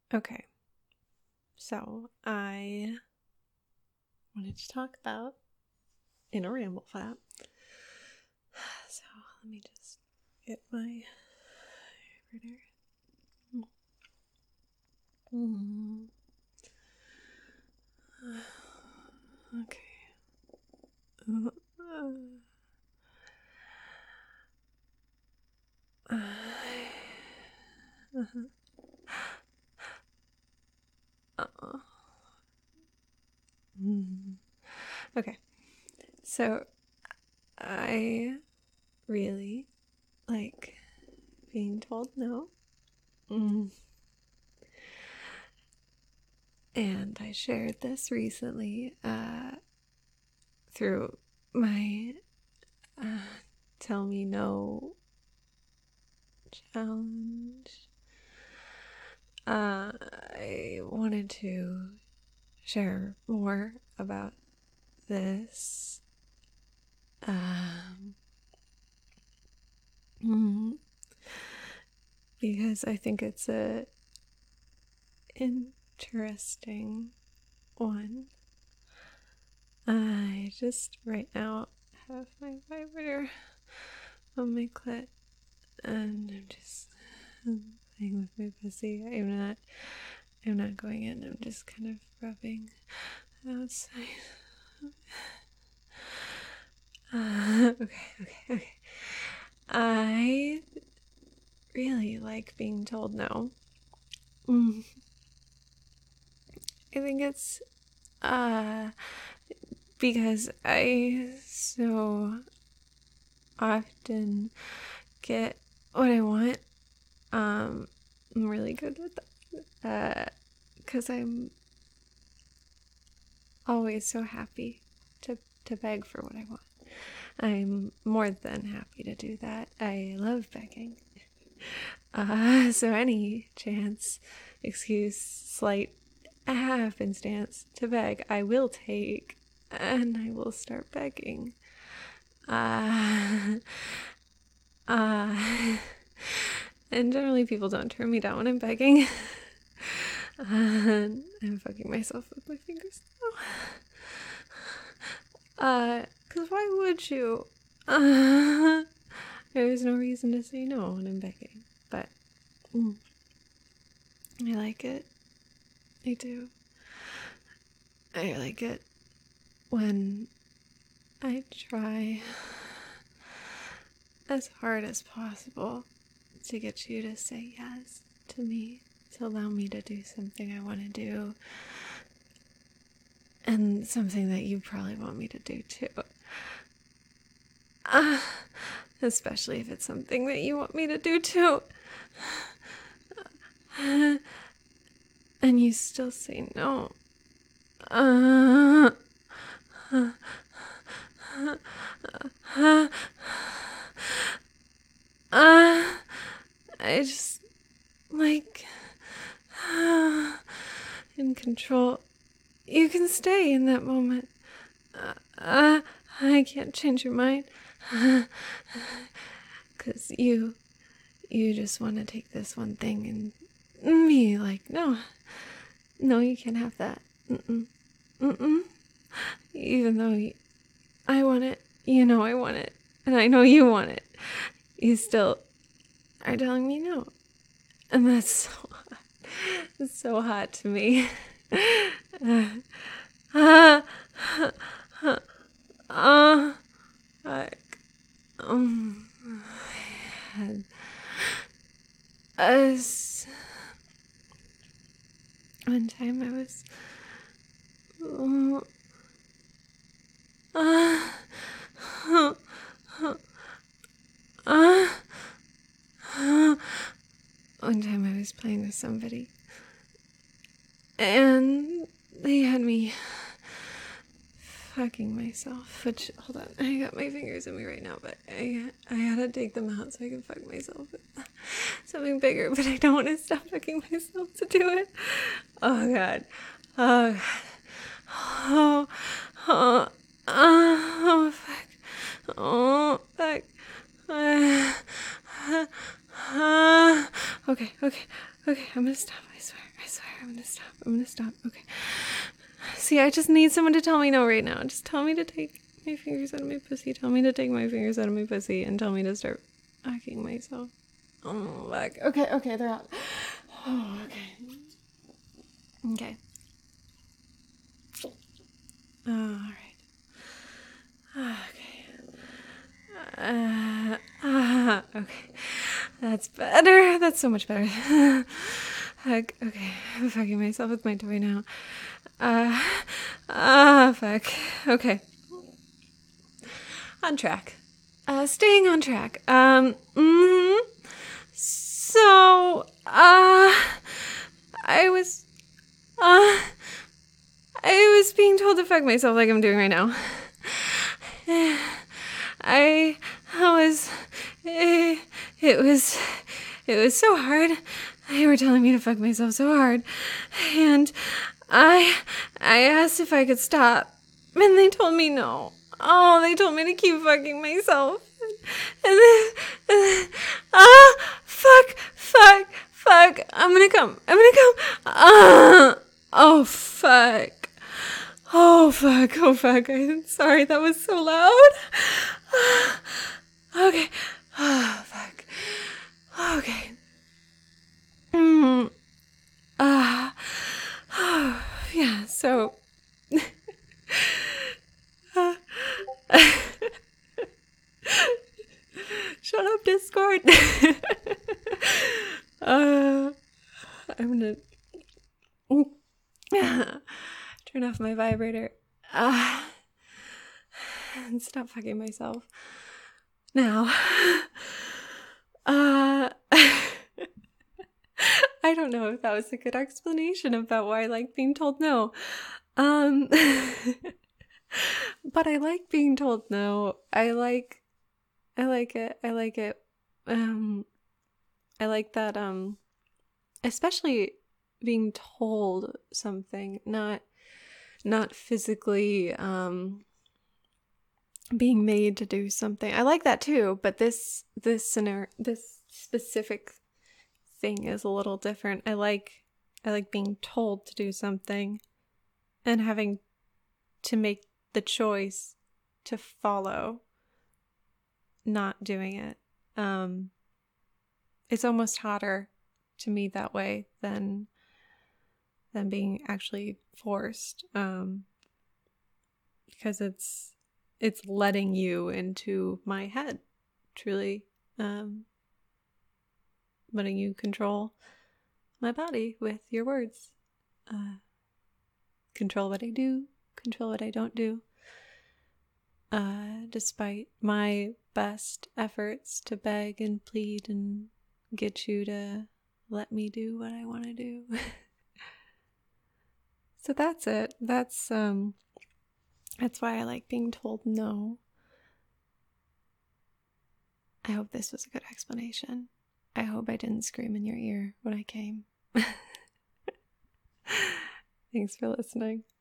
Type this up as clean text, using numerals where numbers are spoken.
Okay, so I wanted to talk about Inner Ramble Flap. So let me just get my reader. Okay. Okay, so I really like being told no. And I shared this recently through my Tell Me No challenge. I wanted to share more about this. Because I think it's a interesting one. I just right now have my vibrator on my clit and I'm just playing with my pussy. I'm not going in, I'm just kind of rubbing outside. Okay. I really like being told no. I think it's because I so often get what I want. I'm really good with that because I'm always so happy to beg for what I want. I'm more than happy to do that. I love begging. So any chance, excuse, slight happenstance to beg, I will take, and I will start begging. And generally people don't turn me down when I'm begging. And I'm fucking myself with my fingers now. Because why would you? There's no reason to say no when I'm begging. But I like it. I do. I like it when I try as hard as possible to get you to say yes to me, to allow me to do something I want to do, and something that you probably want me to do too. Especially if it's something that you want me to do too. And you still say no. I just like in control. You can stay in that moment. I can't change your mind. 'Cause you just want to take this one thing and be like, no, you can't have that. Even though I want it, I want it, and I know you want it, you still are telling me no. And that's so hot. It's so hot to me. As one time I was one time I was playing with somebody and they had me fucking myself, which, hold on, I got my fingers in me right now, but I had to take them out so I can fuck myself with something bigger, but I don't want to stop fucking myself to do it. Oh god. Oh fuck. Oh fuck. Okay, I'm gonna stop, I swear. swear I'm gonna stop. Okay. See, I just need someone to tell me no right now. Just tell me to take my fingers out of my pussy. Tell me to take my fingers out of my pussy and tell me to start fucking myself. Oh, fuck. Okay, they're out. Oh, okay. All right. Okay. That's better. That's so much better. Fuck. Okay. I'm fucking myself with my toy now. Fuck. Okay. On track. Staying on track. So, I was being told to fuck myself like I'm doing right now. It was so hard. They were telling me to fuck myself so hard. And I asked if I could stop. And they told me no. Oh, they told me to keep fucking myself. And then, fuck. I'm gonna come. Oh, fuck. I'm sorry, that was so loud. Okay. Oh, fuck. Okay. Yeah, so. Shut up, Discord. I'm gonna turn off my vibrator and stop fucking myself now. I don't know if that was a good explanation about why I like being told no. But I like being told no. I like it. I like that, especially being told something, not physically, being made to do something. I like that too, but this specific thing is a little different. I like being told to do something and having to make the choice to follow not doing it. It's almost hotter to me that way than being actually forced, because it's letting you into my head, truly, letting you control my body with your words, control what I do, control what I don't do, despite my best efforts to beg and plead and get you to let me do what I want to do. So that's it. That's why I like being told no. I hope this was a good explanation. I hope I didn't scream in your ear when I came. Thanks for listening.